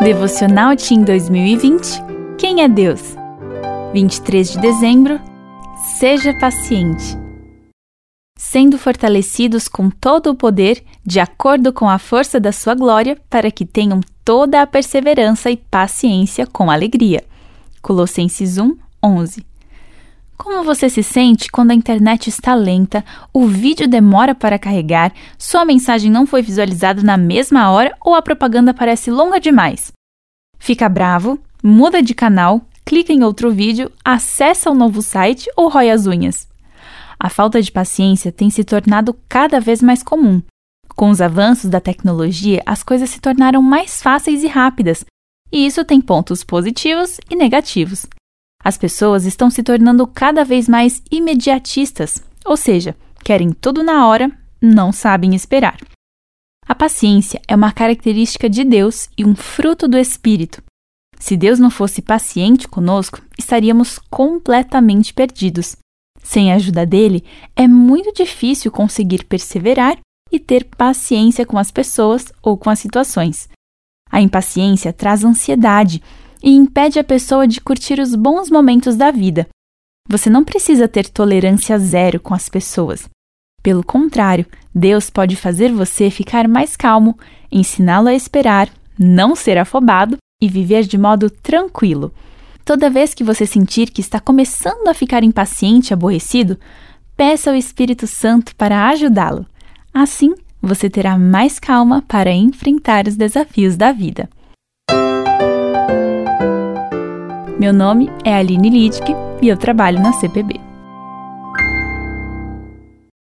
Devocional Team 2020. Quem é Deus? 23 de dezembro. Seja paciente. Sendo fortalecidos com todo o poder, de acordo com a força da sua glória, para que tenham toda a perseverança e paciência com alegria. Colossenses 1:11. Como você se sente quando a internet está lenta, o vídeo demora para carregar, sua mensagem não foi visualizada na mesma hora ou a propaganda parece longa demais? Fica bravo, muda de canal, clica em outro vídeo, acessa um novo site ou rói as unhas? A falta de paciência tem se tornado cada vez mais comum. Com os avanços da tecnologia, as coisas se tornaram mais fáceis e rápidas, e isso tem pontos positivos e negativos. As pessoas estão se tornando cada vez mais imediatistas, ou seja, querem tudo na hora, não sabem esperar. A paciência é uma característica de Deus e um fruto do Espírito. Se Deus não fosse paciente conosco, estaríamos completamente perdidos. Sem a ajuda dele, é muito difícil conseguir perseverar e ter paciência com as pessoas ou com as situações. A impaciência traz ansiedade e impede a pessoa de curtir os bons momentos da vida. Você não precisa ter tolerância zero com as pessoas. Pelo contrário, Deus pode fazer você ficar mais calmo, ensiná-lo a esperar, não ser afobado e viver de modo tranquilo. Toda vez que você sentir que está começando a ficar impaciente e aborrecido, peça ao Espírito Santo para ajudá-lo. Assim, você terá mais calma para enfrentar os desafios da vida. Meu nome é Aline Lidke e eu trabalho na CPB.